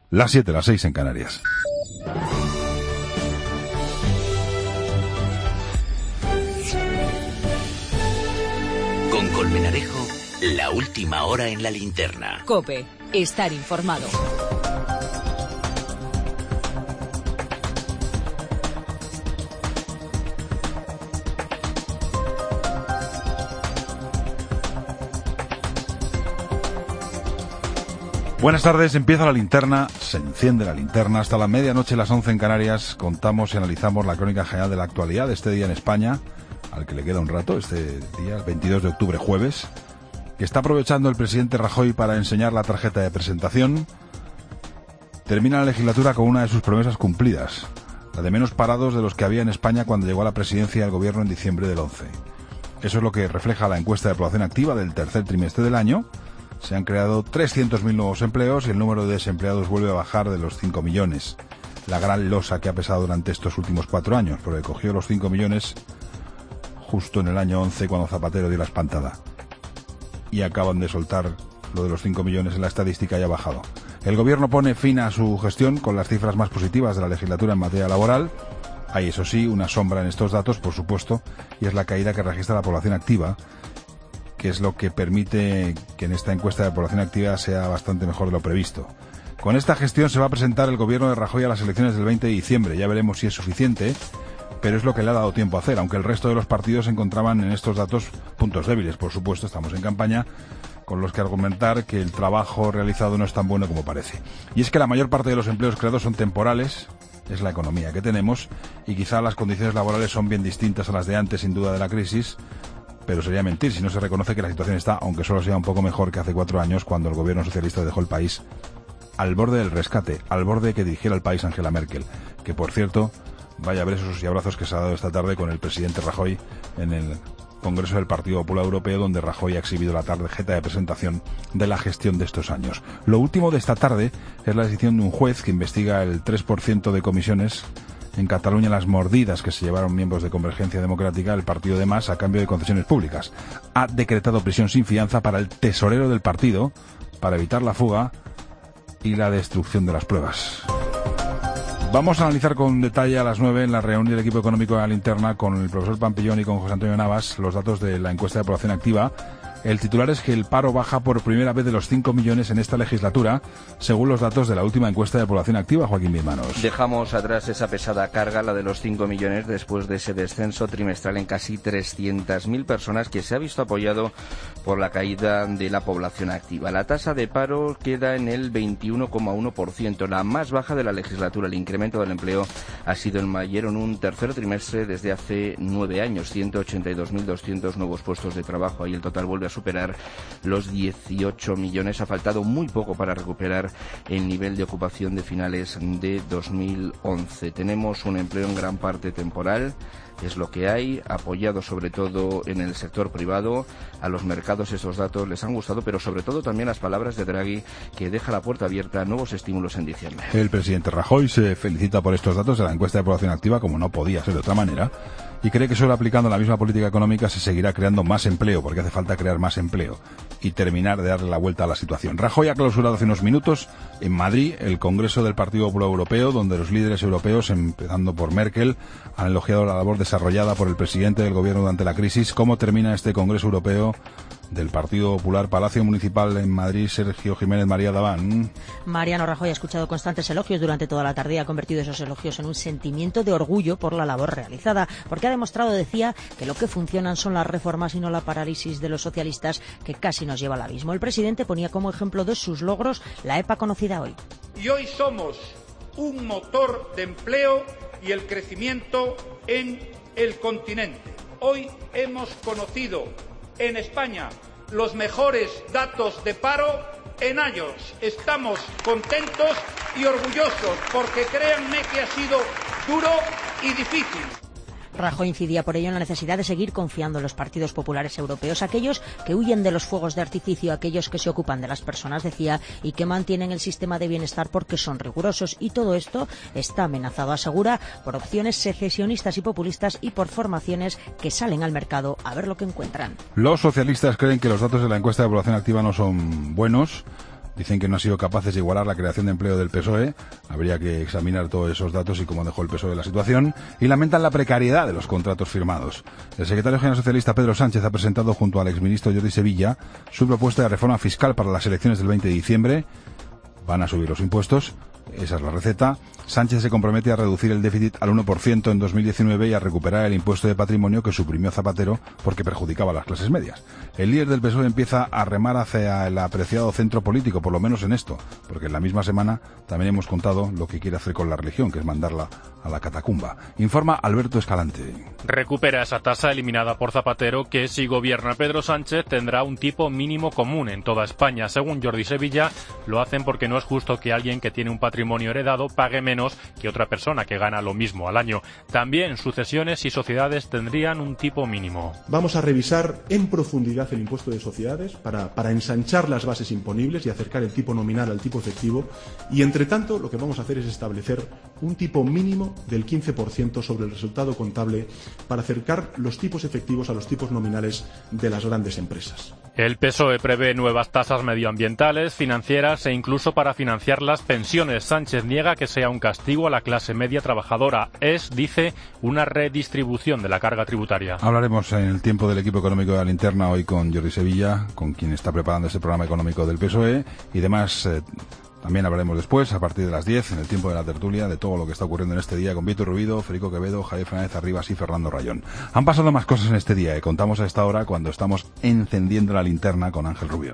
Las 7, las 6 en Canarias. Con Colmenarejo, la última hora en la linterna. COPE, estar informado. Buenas tardes, empieza la linterna, se enciende la linterna hasta la medianoche, las 11 en Canarias. Contamos y analizamos la crónica general de la actualidad de este día en España, al que le queda un rato, este día, el 22 de octubre, jueves, que está aprovechando el presidente Rajoy para enseñar la tarjeta de presentación. Termina la legislatura con una de sus promesas cumplidas, la de menos parados de los que había en España cuando llegó a la presidencia del gobierno en diciembre del 11. Eso es lo que refleja la encuesta de población activa del tercer trimestre del año. Se han creado 300.000 nuevos empleos y el número de desempleados vuelve a bajar de los 5 millones. La gran losa que ha pesado durante estos últimos 4 años, porque cogió los 5 millones justo en el año 11 cuando Zapatero dio la espantada. Y acaban de soltar lo de los 5 millones en la estadística y ha bajado. El gobierno pone fin a su gestión con las cifras más positivas de la legislatura en materia laboral. Hay, eso sí, una sombra en estos datos, por supuesto, y es la caída que registra la población activa, que es lo que permite que en esta encuesta de población activa sea bastante mejor de lo previsto. Con esta gestión se va a presentar el gobierno de Rajoy a las elecciones del 20 de diciembre. Ya veremos si es suficiente, pero es lo que le ha dado tiempo a hacer, aunque el resto de los partidos encontraban en estos datos puntos débiles. Por supuesto, estamos en campaña, con los que argumentar que el trabajo realizado no es tan bueno como parece. Y es que la mayor parte de los empleos creados son temporales, es la economía que tenemos, y quizá las condiciones laborales son bien distintas a las de antes, sin duda, de la crisis. Pero sería mentir si no se reconoce que la situación está, aunque solo sea un poco mejor que hace 4 años, cuando el gobierno socialista dejó el país al borde del rescate, al borde de que dirigiera el país Angela Merkel, que por cierto, vaya besos y abrazos que se ha dado esta tarde con el presidente Rajoy en el Congreso del Partido Popular Europeo, donde Rajoy ha exhibido la tarjeta de presentación de la gestión de estos años. Lo último de esta tarde es la decisión de un juez que investiga el 3% de comisiones en Cataluña, las mordidas que se llevaron miembros de Convergencia Democrática, el partido de Mas, a cambio de concesiones públicas. Ha decretado prisión sin fianza para el tesorero del partido, para evitar la fuga y la destrucción de las pruebas. Vamos a analizar con detalle a las 9 en la reunión del equipo económico de la linterna con el profesor Pampillón y con José Antonio Navas los datos de la encuesta de población activa. El titular es que el paro baja por primera vez de los 5 millones en esta legislatura, según los datos de la última encuesta de población activa, Joaquín Birmanos. Dejamos atrás esa pesada carga, la de los 5 millones, después de ese descenso trimestral en casi 300.000 personas que se ha visto apoyado por la caída de la población activa. La tasa de paro queda en el 21,1%, la más baja de la legislatura. El incremento del empleo ha sido el mayor en un tercer trimestre desde hace 9 años, 182.200 nuevos puestos de trabajo. Ahí el total vuelve a superar los 18 millones. Ha faltado muy poco para recuperar el nivel de ocupación de finales de 2011. Tenemos un empleo en gran parte temporal, es lo que hay, apoyado sobre todo en el sector privado. A los mercados esos datos les han gustado, pero sobre todo también las palabras de Draghi, que deja la puerta abierta a nuevos estímulos en diciembre. El presidente Rajoy se felicita por estos datos de la encuesta de población activa, como no podía ser de otra manera, y cree que solo aplicando la misma política económica se seguirá creando más empleo, porque hace falta crear más empleo y terminar de darle la vuelta a la situación. Rajoy ha clausurado hace unos minutos en Madrid el Congreso del Partido Popular Europeo, donde los líderes europeos, empezando por Merkel, han elogiado la labor desarrollada por el presidente del gobierno durante la crisis. ¿Cómo termina este Congreso Europeo del Partido Popular? Palacio Municipal en Madrid, Sergio Jiménez, María Daván. Mariano Rajoy ha escuchado constantes elogios durante toda la tarde y ha convertido esos elogios en un sentimiento de orgullo por la labor realizada, porque ha demostrado, decía, que lo que funcionan son las reformas y no la parálisis de los socialistas, que casi nos lleva al abismo. El presidente ponía como ejemplo de sus logros la EPA conocida hoy. Y hoy somos un motor de empleo y el crecimiento en el continente. Hoy hemos conocido en España los mejores datos de paro en años. Estamos contentos y orgullosos porque créanme que ha sido duro y difícil. Rajoy incidía por ello en la necesidad de seguir confiando en los partidos populares europeos, aquellos que huyen de los fuegos de artificio, aquellos que se ocupan de las personas, decía, y que mantienen el sistema de bienestar porque son rigurosos. Y todo esto está amenazado, asegura, por opciones secesionistas y populistas y por formaciones que salen al mercado a ver lo que encuentran. Los socialistas creen que los datos de la encuesta de población activa no son buenos. Dicen que no han sido capaces de igualar la creación de empleo del PSOE. Habría que examinar todos esos datos y cómo dejó el PSOE la situación. Y lamentan la precariedad de los contratos firmados. El secretario general socialista Pedro Sánchez ha presentado junto al exministro Jordi Sevilla su propuesta de reforma fiscal para las elecciones del 20 de diciembre. Van a subir los impuestos. Esa es la receta. Sánchez se compromete a reducir el déficit al 1% en 2019 y a recuperar el impuesto de patrimonio que suprimió Zapatero porque perjudicaba a las clases medias. El líder del PSOE empieza a remar hacia el apreciado centro político, por lo menos en esto, porque en la misma semana también hemos contado lo que quiere hacer con la religión, que es mandarla a la catacumba. Informa Alberto Escalante. Recupera esa tasa eliminada por Zapatero que, si gobierna Pedro Sánchez, tendrá un tipo mínimo común en toda España. Según Jordi Sevilla, lo hacen porque no es justo que alguien que tiene un patrimonio heredado pague menos que otra persona que gana lo mismo al año. También sucesiones y sociedades tendrían un tipo mínimo. Vamos a revisar en profundidad el impuesto de sociedades para ensanchar las bases imponibles y acercar el tipo nominal al tipo efectivo. Y, entre tanto, lo que vamos a hacer es establecer un tipo mínimo del 15% sobre el resultado contable para acercar los tipos efectivos a los tipos nominales de las grandes empresas. El PSOE prevé nuevas tasas medioambientales, financieras e incluso para financiar las pensiones. Sánchez niega que sea un castigo a la clase media trabajadora. Es, dice, una redistribución de la carga tributaria. Hablaremos en el tiempo del equipo económico de la linterna hoy con Jordi Sevilla, con quien está preparando este programa económico del PSOE, y demás. También hablaremos después, a partir de las 10, en el tiempo de la tertulia, de todo lo que está ocurriendo en este día con Víctor Rubido, Federico Quevedo, Javier Fernández Arribas y Fernando Rayón. Han pasado más cosas en este día, contamos a esta hora cuando estamos encendiendo la linterna con Ángel Rubio.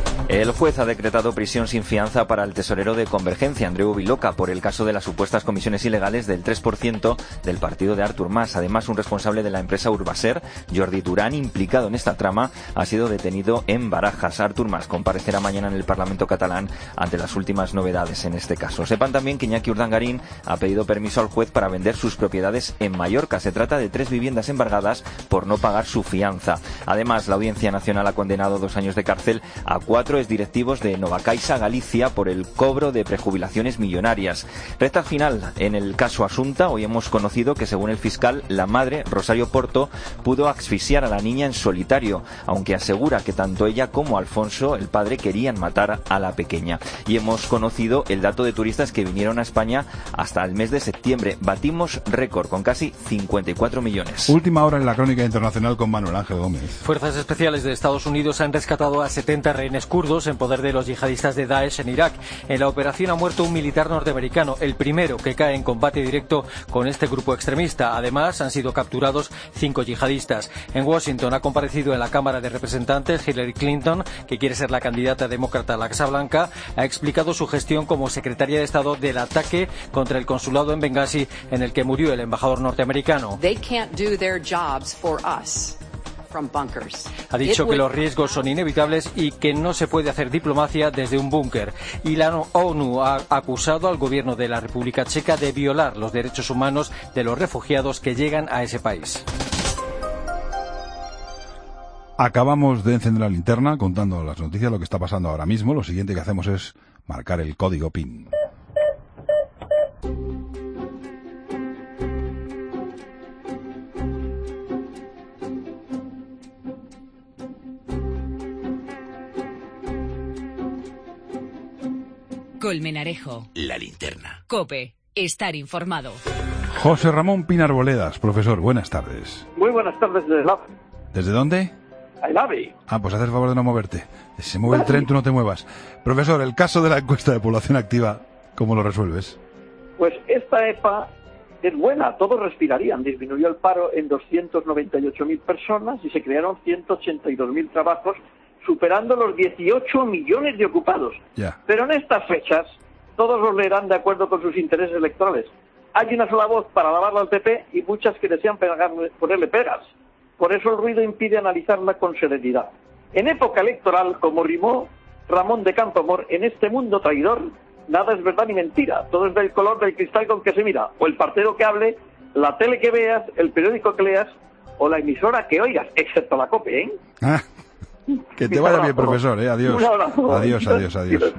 El juez ha decretado prisión sin fianza para el tesorero de Convergencia, Andreu Viloca, por el caso de las supuestas comisiones ilegales del 3% del partido de Artur Mas. Además, un responsable de la empresa Urbaser, Jordi Durán, implicado en esta trama, ha sido detenido en Barajas. Artur Mas comparecerá mañana en el Parlamento catalán ante las últimas novedades en este caso. Sepan también que Iñaki Urdangarín ha pedido permiso al juez para vender sus propiedades en Mallorca. Se trata de 3 viviendas embargadas por no pagar su fianza. Además, la Audiencia Nacional ha condenado 2 años de cárcel a 4 exdirectivos de Novacaixa Galicia por el cobro de prejubilaciones millonarias. Recta final en el caso Asunta. Hoy hemos conocido que, según el fiscal, la madre, Rosario Porto, pudo asfixiar a la niña en solitario, aunque asegura que tanto ella como Alfonso, el padre, querían matar a la pequeña. Y hemos conocido el dato de turistas que vinieron a España hasta el mes de septiembre. Batimos récord con casi 54 millones. Última hora en la crónica internacional con Manuel Ángel Gómez. Fuerzas especiales de Estados Unidos han rescatado a 70 rehenes kurdos en poder de los yihadistas de Daesh en Irak. En la operación ha muerto un militar norteamericano, el primero que cae en combate directo con este grupo extremista. Además, han sido capturados 5 yihadistas. En Washington ha comparecido en la Cámara de Representantes Hillary Clinton, que quiere ser la candidata demócrata a la Casa Blanca. Ha explicado su gestión como secretaria de Estado del ataque contra el consulado en Benghazi, en el que murió el embajador norteamericano. They can't do their jobs for us. Ha dicho que los riesgos son inevitables y que no se puede hacer diplomacia desde un búnker. Y la ONU ha acusado al gobierno de la República Checa de violar los derechos humanos de los refugiados que llegan a ese país. Acabamos de encender la linterna contando las noticias, lo que está pasando ahora mismo. Lo siguiente que hacemos es marcar el código PIN. Colmenarejo. La linterna. COPE. Estar informado. José Ramón Pina Arboledas, profesor, buenas tardes. Muy buenas tardes desde el AVE. ¿Desde dónde? El AVE. Pues haz el favor de no moverte. Se mueve el tren, tú no te muevas. Profesor, el caso de la encuesta de población activa, ¿cómo lo resuelves? Pues esta EPA es buena, todos respirarían. Disminuyó el paro en 298.000 personas y se crearon 182.000 trabajos, superando los 18 millones de ocupados. Ya. Pero en estas fechas, todos los leerán de acuerdo con sus intereses electorales. Hay una sola voz para alabarla al PP y muchas que desean ponerle pegas. Por eso el ruido impide analizarla con serenidad. En época electoral, como rimó Ramón de Campoamor, en este mundo traidor, nada es verdad ni mentira. Todo es del color del cristal con que se mira. O el partero que hable, la tele que veas, el periódico que leas o la emisora que oigas, excepto la COPE, ¿eh? Que te vaya bien, profesor, Adiós. Un abrazo. Adiós. Adiós.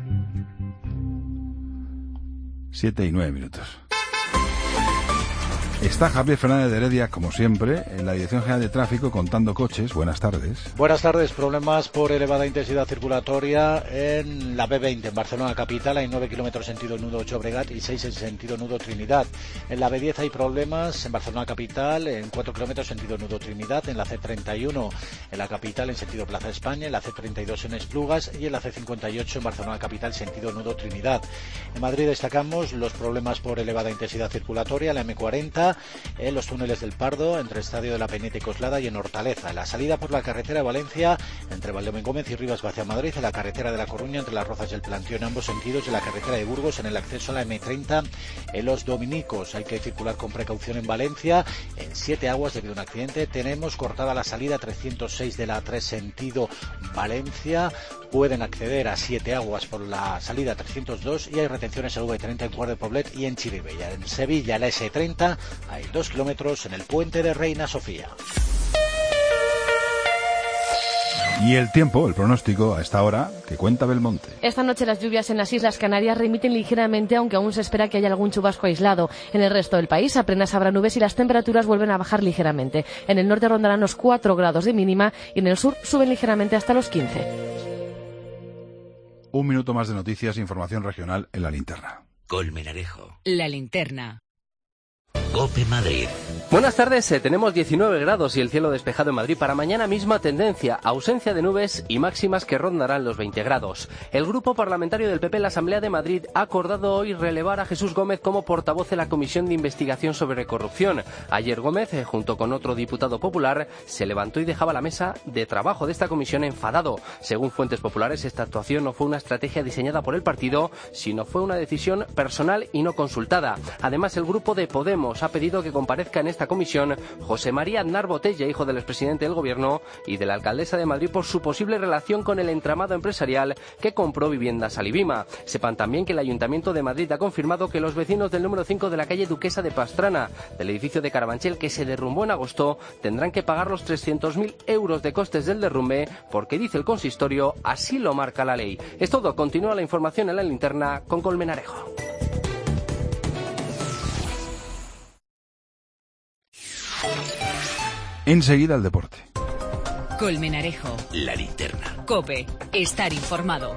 7:09. Está Javier Fernández de Heredia, como siempre, en la Dirección General de Tráfico, contando coches. Buenas tardes. Buenas tardes. Problemas por elevada intensidad circulatoria en la B20, en Barcelona capital. Hay 9 kilómetros sentido nudo Llobregat y 6 en sentido nudo Trinidad. En la B10 hay problemas en Barcelona capital, en 4 kilómetros sentido nudo Trinidad. En la C31, en la capital, en sentido Plaza España. En la C32 en Esplugas y en la C58 en Barcelona capital, sentido nudo Trinidad. En Madrid destacamos los problemas por elevada intensidad circulatoria en la M40, en los túneles del Pardo, entre Estadio de la Peineta y Coslada, y en Hortaleza. La salida por la carretera de Valencia, entre Valdeomén Gómez y Rivas hacia Madrid, en la carretera de La Coruña, entre Las Rozas y el Plantío en ambos sentidos, y en la carretera de Burgos, en el acceso a la M30, en los Dominicos. Hay que circular con precaución en Valencia, en Siete Aguas, debido a un accidente. Tenemos cortada la salida 306 de la A3 sentido Valencia. Pueden acceder a Siete Aguas por la salida 302 y hay retenciones en V30 en Cuart de Poblet y en Chirivella. En Sevilla, la S30, hay 2 kilómetros en el puente de Reina Sofía. Y el tiempo, el pronóstico a esta hora, que cuenta Belmonte. Esta noche las lluvias en las Islas Canarias remiten ligeramente, aunque aún se espera que haya algún chubasco aislado. En el resto del país apenas habrá nubes y las temperaturas vuelven a bajar ligeramente. En el norte rondarán los 4 grados de mínima y en el sur suben ligeramente hasta los 15. Un minuto más de noticias e información regional en la linterna. Colmenarejo. La linterna. COPE Madrid. Buenas tardes, tenemos 19 grados y el cielo despejado en Madrid. Para mañana misma tendencia, ausencia de nubes y máximas que rondarán los 20 grados. El grupo parlamentario del PP en la Asamblea de Madrid ha acordado hoy relevar a Jesús Gómez como portavoz de la Comisión de Investigación sobre Corrupción. Ayer Gómez, junto con otro diputado popular, se levantó y dejaba la mesa de trabajo de esta comisión enfadado. Según fuentes populares, esta actuación no fue una estrategia diseñada por el partido, sino fue una decisión personal y no consultada. Además, el grupo de Podemos ha pedido que comparezca en esta comisión José María Aznar Botella, hijo del expresidente del Gobierno y de la alcaldesa de Madrid, por su posible relación con el entramado empresarial que compró Viviendas Alivima. Sepan también que el Ayuntamiento de Madrid ha confirmado que los vecinos del número 5 de la calle Duquesa de Pastrana, del edificio de Carabanchel que se derrumbó en agosto, tendrán que pagar los 300.000 euros de costes del derrumbe, porque dice el consistorio, así lo marca la ley. Es todo, continúa la información en la linterna con Colmenarejo. Enseguida el deporte. Colmenarejo. La linterna. COPE. Estar informado.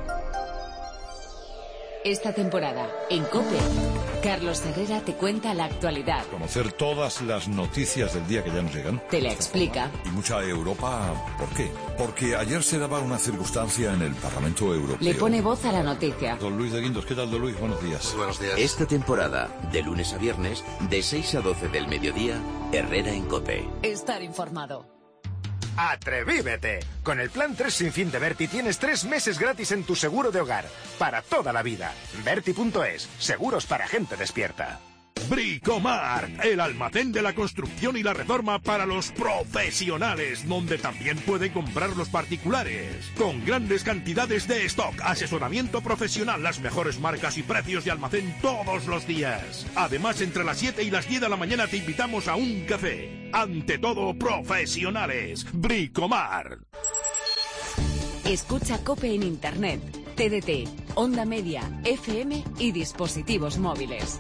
Esta temporada, en COPE, Carlos Herrera te cuenta la actualidad. Conocer todas las noticias del día que ya nos llegan. Te la explica. Y mucha Europa, ¿por qué? Porque ayer se daba una circunstancia en el Parlamento Europeo. Le pone voz a la noticia. Don Luis de Guindos, ¿qué tal, don Luis? Buenos días. Muy buenos días. Esta temporada, de lunes a viernes, de 6 a 12 del mediodía, Herrera en COPE. Estar informado. ¡Atrevívete! Con el plan 3 sin fin de Berti tienes 3 meses gratis en tu seguro de hogar. Para toda la vida. Berti.es. Seguros para gente despierta. Bricomart, el almacén de la construcción y la reforma para los profesionales, donde también pueden comprar los particulares. Con grandes cantidades de stock, asesoramiento profesional, las mejores marcas y precios de almacén todos los días. Además, entre las 7 y las 10 de la mañana te invitamos a un café. Ante todo, profesionales. Bricomart. Escucha COPE en Internet, TDT, Onda Media, FM y dispositivos móviles.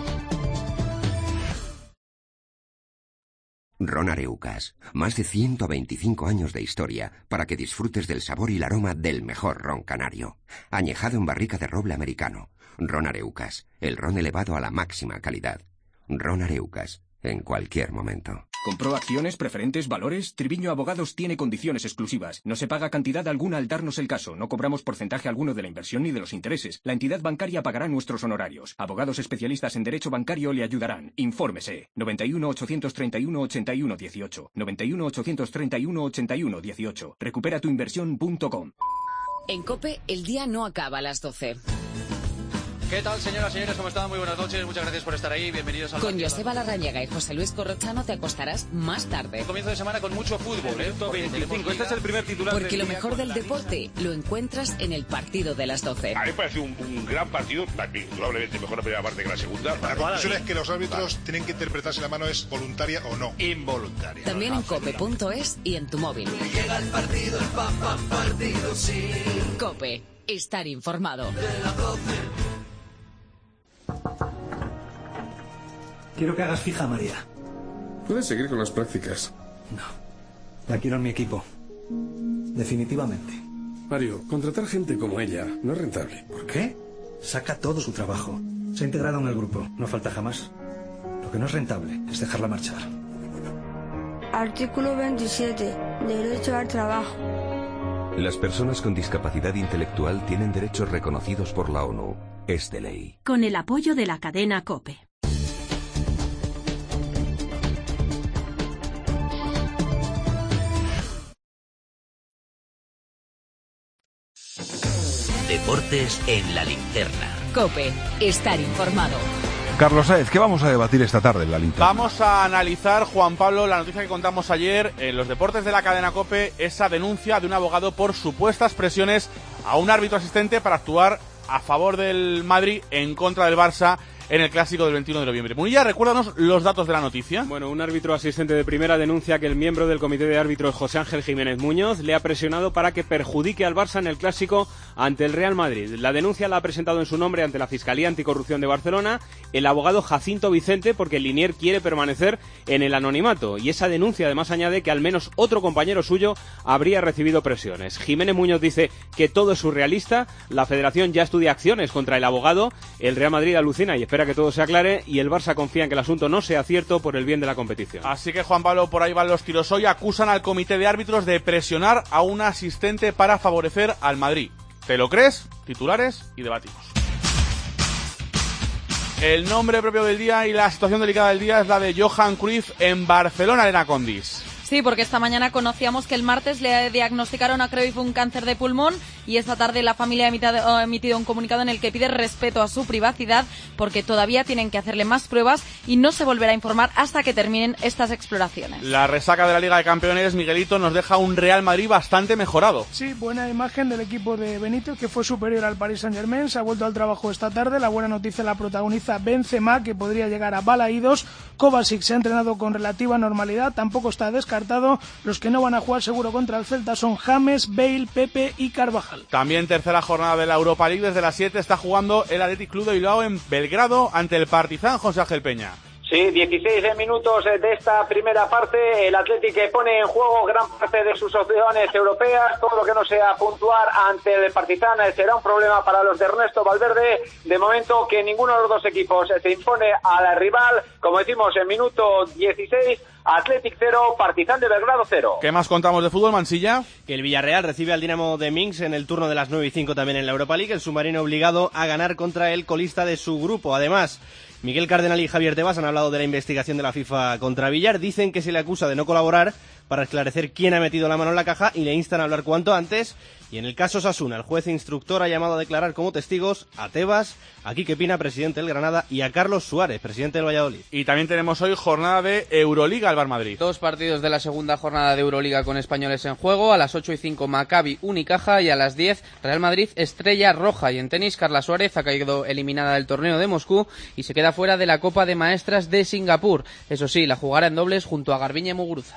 Ron Areucas, más de 125 años de historia para que disfrutes del sabor y el aroma del mejor ron canario. Añejado en barrica de roble americano. Ron Areucas, el ron elevado a la máxima calidad. Ron Areucas, en cualquier momento. ¿Compró acciones, preferentes, valores? Triviño Abogados tiene condiciones exclusivas. No se paga cantidad alguna al darnos el caso. No cobramos porcentaje alguno de la inversión ni de los intereses. La entidad bancaria pagará nuestros honorarios. Abogados especialistas en derecho bancario le ayudarán. Infórmese. 91 831 81 18. 91 831 81 18. Recuperatuinversión.com. En COPE, el día no acaba a las 12. ¿Qué tal, señoras y señores? ¿Cómo están? Muy buenas noches. Muchas gracias por estar ahí. Bienvenidos al... Con Joseba Larrañaga y José Luis Corrochano te acostarás más tarde. Comienzo de semana con mucho fútbol, ¿eh? 25. Este es el primer titular. Porque lo mejor del deporte lo encuentras en el partido de las 12. A mí me parece un gran partido, probablemente mejor la primera parte que la segunda. La conclusión es que los árbitros tienen que interpretar si la mano es voluntaria o no. Involuntaria. También en cope.es y en tu móvil. Llega el partido, el partido, sí. COPE. Estar informado. De la 12. Quiero que hagas fija a María. Puedes seguir con las prácticas. No. La quiero en mi equipo. Definitivamente. Mario, contratar gente como ella no es rentable. ¿Por qué? Saca todo su trabajo. Se ha integrado en el grupo. No falta jamás. Lo que no es rentable es dejarla marchar. Artículo 27. Derecho al trabajo. Las personas con discapacidad intelectual tienen derechos reconocidos por la ONU. Es de ley. Con el apoyo de la cadena COPE. Deportes en la linterna. COPE. Estar informado. Carlos Sáez, ¿qué vamos a debatir esta tarde en la linterna? Vamos a analizar, Juan Pablo, la noticia que contamos ayer en los deportes de la cadena COPE, esa denuncia de un abogado por supuestas presiones a un árbitro asistente para actuar a favor del Madrid en contra del Barça en el clásico del 21 de noviembre. Munilla, recuérdanos los datos de la noticia. Bueno, un árbitro asistente de primera denuncia que el miembro del comité de árbitros José Ángel Jiménez Muñoz le ha presionado para que perjudique al Barça en el clásico ante el Real Madrid. La denuncia la ha presentado en su nombre ante la Fiscalía Anticorrupción de Barcelona el abogado Jacinto Vicente, porque Linier quiere permanecer en el anonimato, y esa denuncia además añade que al menos otro compañero suyo habría recibido presiones. Jiménez Muñoz dice que todo es surrealista, la Federación ya estudia acciones contra el abogado, el Real Madrid alucina y espera que todo se aclare, y el Barça confía en que el asunto no sea cierto por el bien de la competición. Así que, Juan Pablo, por ahí van los tiros. Hoy acusan al comité de árbitros de presionar a un asistente para favorecer al Madrid. ¿Te lo crees? Titulares y debatimos. El nombre propio del día y la situación delicada del día es la de Johan Cruyff en Barcelona, Elena Condis. Sí, porque esta mañana conocíamos que el martes le diagnosticaron a Cruyff un cáncer de pulmón, y esta tarde la familia ha emitido un comunicado en el que pide respeto a su privacidad, porque todavía tienen que hacerle más pruebas y no se volverá a informar hasta que terminen estas exploraciones. La resaca de la Liga de Campeones, Miguelito, nos deja un Real Madrid bastante mejorado. Sí, buena imagen del equipo de Benítez, que fue superior al Paris Saint-Germain. Se ha vuelto al trabajo esta tarde. La buena noticia la protagoniza Benzema, que podría llegar a Balaídos. Kovacic se ha entrenado con relativa normalidad, tampoco está descartado. Los que no van a jugar seguro contra el Celta son James, Bale, Pepe y Carvajal. También tercera jornada de la Europa League. Desde las 7 está jugando el Athletic Club de Bilbao en Belgrado ante el Partizan. José Ángel Peña. Sí, 16 minutos de esta primera parte. El Athletic pone en juego gran parte de sus opciones europeas. Todo lo que no sea puntuar ante el Partizan será un problema para los de Ernesto Valverde. De momento que ninguno de los dos equipos se impone al rival. Como decimos, en minuto 16, Athletic 0, Partizan de Belgrado 0. ¿Qué más contamos de fútbol, Mansilla? Que el Villarreal recibe al Dinamo de Minsk en el turno de las 9:05 también en la Europa League. El submarino obligado a ganar contra el colista de su grupo. Además, Miguel Cardenal y Javier Tebas han hablado de la investigación de la FIFA contra Villar. Dicen que se le acusa de no colaborar para esclarecer quién ha metido la mano en la caja y le instan a hablar cuanto antes. Y en el caso Osasuna, el juez instructor ha llamado a declarar como testigos a Tebas, a Quique Pina, presidente del Granada, y a Carlos Suárez, presidente del Valladolid. Y también tenemos hoy jornada de Euroliga, Alvar Madrid. 2 partidos de la segunda jornada de Euroliga con españoles en juego. A las 8:05 Maccabi Unicaja, y a las 10 Real Madrid Estrella Roja. Y en tenis, Carla Suárez ha caído eliminada del torneo de Moscú y se queda fuera de la Copa de Maestras de Singapur. Eso sí, la jugará en dobles junto a Garbiñe Muguruza.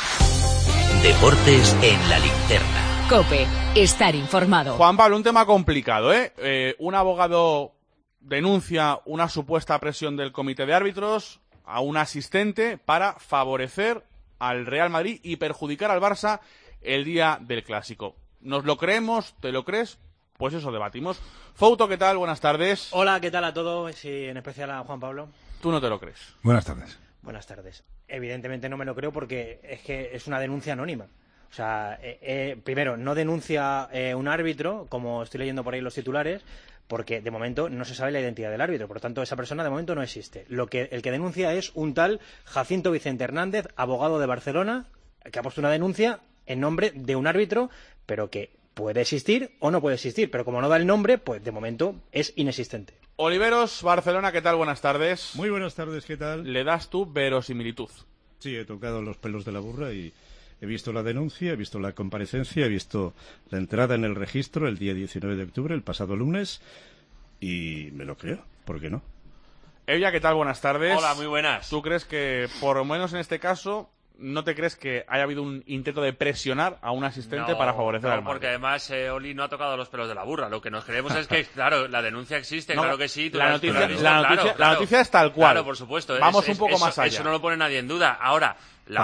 Deportes en la linterna. COPE. Estar informado. Juan Pablo, un tema complicado, ¿eh? Un abogado denuncia una supuesta presión del comité de árbitros a un asistente para favorecer al Real Madrid y perjudicar al Barça el día del Clásico. ¿Nos lo creemos? ¿Te lo crees? Pues eso debatimos. Fouto, ¿qué tal? Buenas tardes. Hola, ¿qué tal a todos? Y en especial a Juan Pablo. ¿Tú no te lo crees? Buenas tardes. Buenas tardes. Evidentemente no me lo creo, porque es que es una denuncia anónima. O sea, primero, no denuncia un árbitro, como estoy leyendo por ahí los titulares, porque de momento no se sabe la identidad del árbitro. Por lo tanto, esa persona de momento no existe. El que denuncia es un tal Jacinto Vicente Hernández, abogado de Barcelona, que ha puesto una denuncia en nombre de un árbitro, pero que puede existir o no puede existir. Pero como no da el nombre, pues de momento es inexistente. Oliveros, Barcelona, ¿qué tal? Buenas tardes. Muy buenas tardes, ¿qué tal? ¿Le das tu verosimilitud? Sí, he tocado los pelos de la burra y he visto la denuncia, he visto la comparecencia, he visto la entrada en el registro el día 19 de octubre, el pasado lunes, y me lo creo, ¿por qué no? Evia, ¿qué tal? Buenas tardes. Hola, muy buenas. ¿Tú crees que, por lo menos en este caso, ¿no te crees que haya habido un intento de presionar a un asistente para favorecer al Madrid? Porque además Oli no ha tocado los pelos de la burra. Lo que nos creemos es que, claro, la denuncia existe, claro que sí. La noticia es tal cual. Claro, por supuesto. Vamos un poco más allá. Eso no lo pone nadie en duda. Ahora, la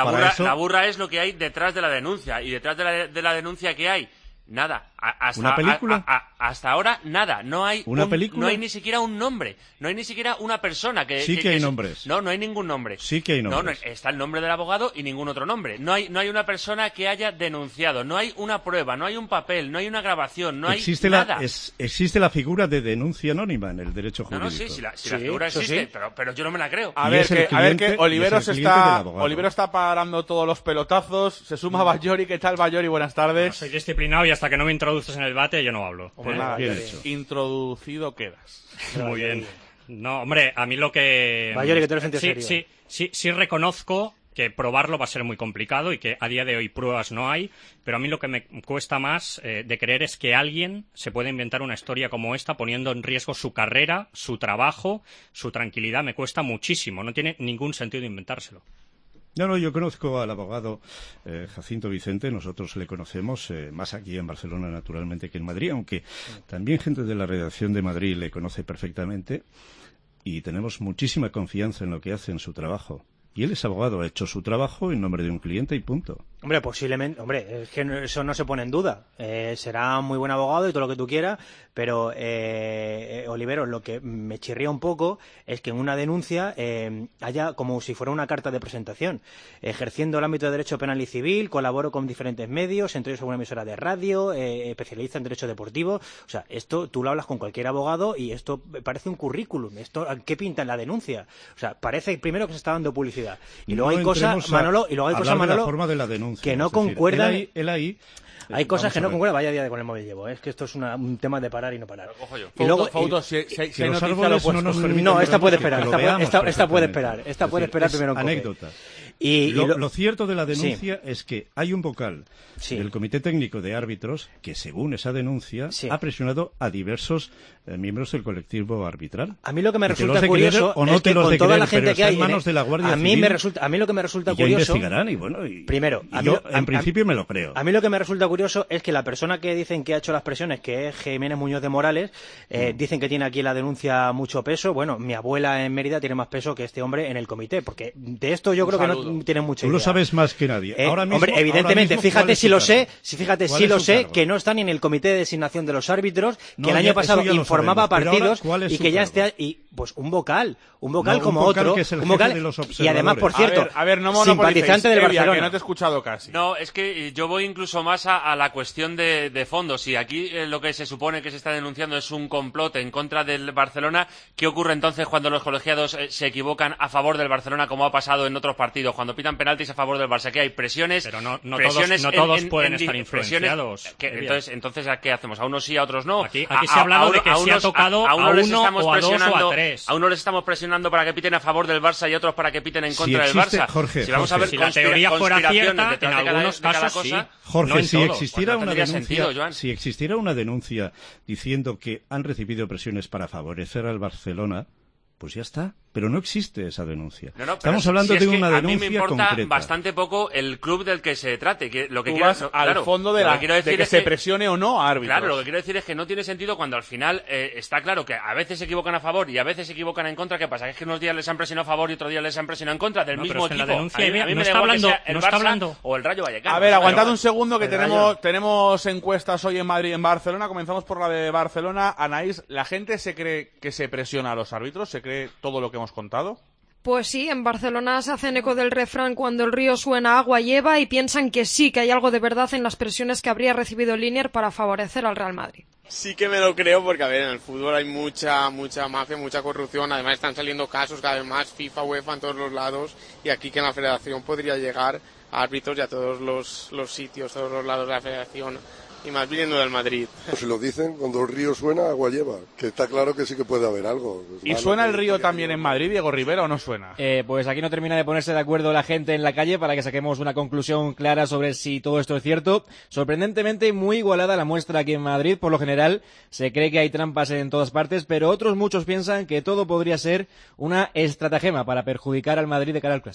burra es lo que hay detrás de la denuncia. Y detrás de la denuncia que hay, nada. ¿Una película? Hasta ahora, nada. No hay película? No hay ni siquiera un nombre. No hay ni siquiera una persona que... Sí que hay nombres. No hay ningún nombre. Sí que hay nombres. No, está el nombre del abogado y ningún otro nombre. No hay una persona que haya denunciado. No hay una prueba, no hay un papel, no hay una grabación, no hay nada. Existe la figura de denuncia anónima en el derecho jurídico. Si la figura existe, pero yo no me la creo. A ver que Oliveros está parando todos los pelotazos. Se suma Bayori. ¿Qué tal, Bayori? Buenas tardes. Soy disciplinado y hasta que no me introduces en el debate yo no hablo. Pues nada, bien hecho. Introducido quedas. Muy bien. No, hombre, a mí lo que... Bayori, que te lo sientes serio. Sí reconozco que probarlo va a ser muy complicado y que a día de hoy pruebas no hay, pero a mí lo que me cuesta más de creer es que alguien se pueda inventar una historia como esta poniendo en riesgo su carrera, su trabajo, su tranquilidad. Me cuesta muchísimo, no tiene ningún sentido inventárselo. No, yo conozco al abogado Jacinto Vicente, nosotros le conocemos más aquí en Barcelona naturalmente que en Madrid, aunque también gente de la redacción de Madrid le conoce perfectamente y tenemos muchísima confianza en lo que hace en su trabajo. Y él es abogado, ha hecho su trabajo en nombre de un cliente y punto. Hombre, posiblemente, es que eso no se pone en duda. Será muy buen abogado y todo lo que tú quieras, pero Oliveros, lo que me chirría un poco es que en una denuncia haya como si fuera una carta de presentación. Ejerciendo el ámbito de derecho penal y civil, colaboro con diferentes medios, entre ellos una emisora de radio, especialista en derecho deportivo. O sea, esto tú lo hablas con cualquier abogado y esto parece un currículum. ¿Qué pinta en la denuncia? O sea, parece primero que se está dando publicidad. Y luego hay cosas, Manolo, la forma de la denuncia, que no concuerdan. Él ahí hay cosas que no concuerdan. Vaya día de con el móvil llevo. Es que esto es un tema de parar y no parar. Y luego, si hay noticia, lo puedes no, esta puede esperar. Esta puede esperar. Esta puede esperar primero. Anécdota. Y lo cierto de la denuncia es que hay un vocal del Comité Técnico de Árbitros que, según esa denuncia, ha presionado a diversos miembros del colectivo arbitral. A mí lo que me resulta curioso es que con toda la gente que hay manos de la Guardia Civil, a mí lo que me resulta curioso... investigarán primero, yo en principio me lo creo. A mí lo que me resulta curioso es que la persona que dicen que ha hecho las presiones, que es Jiménez Muñoz de Morales, dicen que tiene aquí la denuncia mucho peso. Bueno, mi abuela en Mérida tiene más peso que este hombre en el comité, porque de esto yo creo que no tienen mucha idea. Tú lo sabes más que nadie. Ahora mismo, hombre, evidentemente, fíjate si lo sé, que no está ni en el comité de designación de los árbitros, que el año pasado informaba a partidos y que ya esté pues un vocal como otro, un vocal y además, por cierto, simpatizante del Barcelona. Que no te he escuchado casi. No, es que yo voy incluso más a la cuestión de fondo. Si aquí lo que se supone que se está denunciando es un complot en contra del Barcelona, ¿qué ocurre entonces cuando los colegiados se equivocan a favor del Barcelona, como ha pasado en otros partidos? Cuando pitan penaltis a favor del Barça, que hay presiones... Pero no todos pueden estar influenciados. Entonces, ¿qué hacemos? ¿A unos sí, a otros no? Aquí se ha hablado de que se ha tocado a uno o a dos o a tres. A unos les estamos presionando para que piten a favor del Barça y a otros para que piten en contra del Barça. Jorge, si vamos a ver si la teoría fuera cierta, en algunos casos cosa, sí. Jorge, no si existiera una denuncia, sentido, si existiera una denuncia diciendo que han recibido presiones para favorecer al Barcelona, pues ya está. Pero no existe esa denuncia. Estamos hablando de una denuncia concreta. A mí me importa bastante poco el club del que se trate. Que lo que al fondo de que se presione o no a árbitros. Claro, lo que quiero decir es que no tiene sentido cuando al final está claro que a veces se equivocan a favor y a veces se equivocan en contra. ¿Qué pasa? Es que unos días les han presionado a favor y otros días les han presionado en contra del mismo equipo. La denuncia a mí no está hablando o el Rayo Vallecano. A ver, aguantad un segundo que tenemos encuestas hoy en Madrid y en Barcelona. Comenzamos por la de Barcelona. Anaís, ¿la gente se cree que se presiona a los árbitros? ¿Se cree todo lo que hemos contado? Pues sí, en Barcelona se hacen eco del refrán cuando el río suena agua lleva y piensan que sí, que hay algo de verdad en las presiones que habría recibido Linier para favorecer al Real Madrid. Sí que me lo creo porque, a ver, en el fútbol hay mucha mafia, mucha corrupción, además están saliendo casos cada vez más, FIFA, UEFA en todos los lados, y aquí que en la federación podría llegar a árbitros y a todos los sitios, todos los lados de la federación. Y más viniendo del Madrid. Pues lo dicen, cuando el río suena, agua lleva. Que está claro que sí que puede haber algo. ¿Y suena el río también en Madrid, Diego Rivera, o no suena? Pues aquí no termina de ponerse de acuerdo la gente en la calle para que saquemos una conclusión clara sobre si todo esto es cierto. Sorprendentemente muy igualada la muestra aquí en Madrid. Por lo general se cree que hay trampas en todas partes, pero otros muchos piensan que todo podría ser una estratagema para perjudicar al Madrid de cara al Clásico.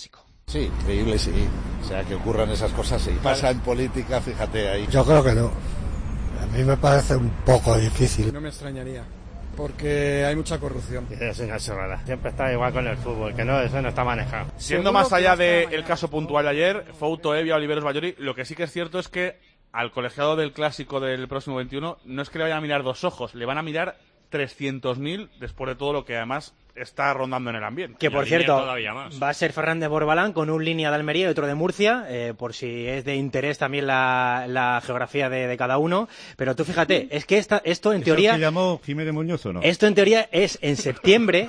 Sí, increíble, sí. O sea, que ocurran esas cosas, sí. Pasa en política, fíjate ahí. Yo creo que no. A mí me parece un poco difícil. No me extrañaría, porque hay mucha corrupción. Es una chorrada. Siempre está igual con el fútbol, que no, eso no está manejado. Siendo más allá del caso puntual de ayer, Fouto, Evia, Oliveros, Ballori, lo que sí que es cierto es que al colegiado del clásico del próximo 21 no es que le vayan a mirar 2 ojos, le van a mirar 300.000 después de todo lo que además está rondando en el ambiente. Que por cierto, va a ser Fernández Borbalán con un línea de Almería y otro de Murcia, por si es de interés también la geografía de cada uno. Pero tú fíjate, es que esto en teoría... ¿Eso se llamó Jiménez Muñoz o no? Esto en teoría es en septiembre,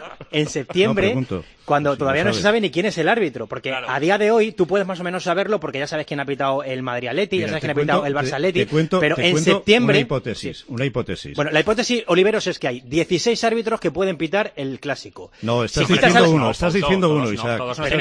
No, cuando si todavía lo no se sabes. sabe ni quién es el árbitro, porque a día de hoy tú puedes más o menos saberlo porque ya sabes quién ha pitado el Madrid-Atleti, ya sabes quién ha pitado el Barça-Atleti, pero en septiembre... Una hipótesis. Bueno, la hipótesis, Oliveros, es que hay 16 árbitros que pueden pitar el clásico. No, estás diciendo uno, Isaac.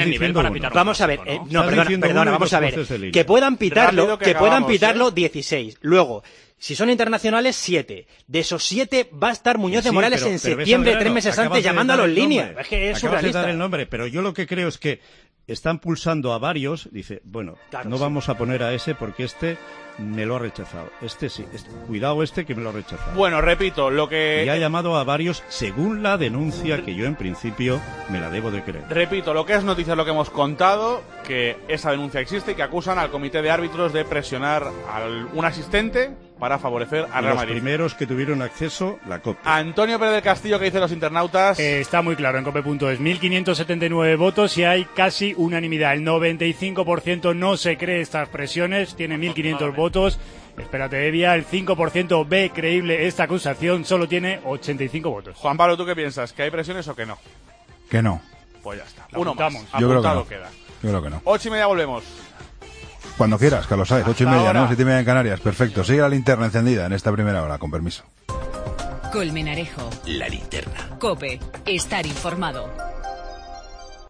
Vamos a ver, vamos a ver. Que puedan pitarlo 16. Luego, si son internacionales, 7. De esos 7 va a estar Muñoz de Morales en septiembre, 3 meses antes, llamándolo en línea. Es que es surrealista. Acabas de dar el nombre, pero yo lo que creo es que están pulsando a varios. Dice, bueno, no vamos a poner a ese porque este me lo ha rechazado. Este sí, cuidado que me lo ha rechazado. Bueno, repito, lo que... Y ha llamado a varios según la denuncia que yo en principio me la debo de creer. Repito, lo que es noticia es lo que hemos contado, que esa denuncia existe y que acusan al comité de árbitros de presionar a un asistente para favorecer a Real Madrid. Los primeros que tuvieron acceso, la COPE. Antonio Pérez del Castillo, ¿qué dicen los internautas? Está muy claro en cope.es. 1.579 votos y hay casi unanimidad. El 95% no se cree estas presiones, tiene 1.500 votos. Espérate, Evia, el 5% ve creíble esta acusación, solo tiene 85 votos. Juan Pablo, ¿tú qué piensas? ¿Que hay presiones o que no? Que no. Pues ya está. Lo Uno apuntamos. más. Yo creo que Apuntado no. queda. Yo creo que no. 8:30 volvemos. Cuando quieras, Carlos Sainz, 8:30, ahora. ¿no? 7:30 en Canarias. Perfecto. Sigue la linterna encendida en esta primera hora, con permiso. Colmenarejo. La linterna. COPE. Estar informado.